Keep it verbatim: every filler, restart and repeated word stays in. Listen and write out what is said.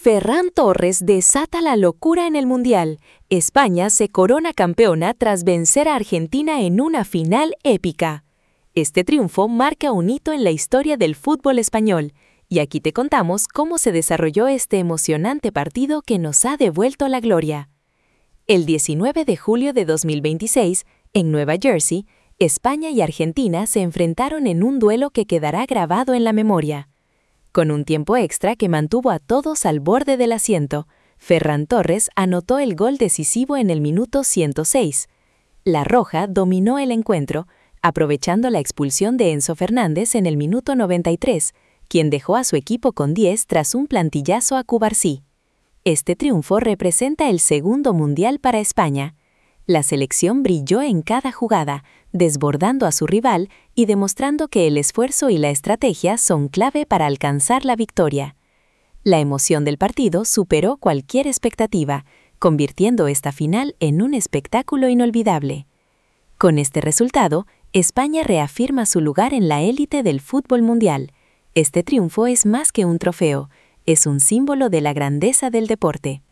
Ferran Torres desata la locura en el Mundial. España se corona campeona tras vencer a Argentina en una final épica. Este triunfo marca un hito en la historia del fútbol español, y aquí te contamos cómo se desarrolló este emocionante partido que nos ha devuelto la gloria. El diecinueve de julio de dos mil veintiséis, en Nueva Jersey, España y Argentina se enfrentaron en un duelo que quedará grabado en la memoria. Con un tiempo extra que mantuvo a todos al borde del asiento, Ferran Torres anotó el gol decisivo en el minuto ciento seis. La Roja dominó el encuentro, aprovechando la expulsión de Enzo Fernández en el minuto noventa y tres, quien dejó a su equipo con diez tras un plantillazo a Cubarsí. Este triunfo representa el segundo mundial para España. La selección brilló en cada jugada, desbordando a su rival y demostrando que el esfuerzo y la estrategia son clave para alcanzar la victoria. La emoción del partido superó cualquier expectativa, convirtiendo esta final en un espectáculo inolvidable. Con este resultado, España reafirma su lugar en la élite del fútbol mundial. Este triunfo es más que un trofeo, es un símbolo de la grandeza del deporte.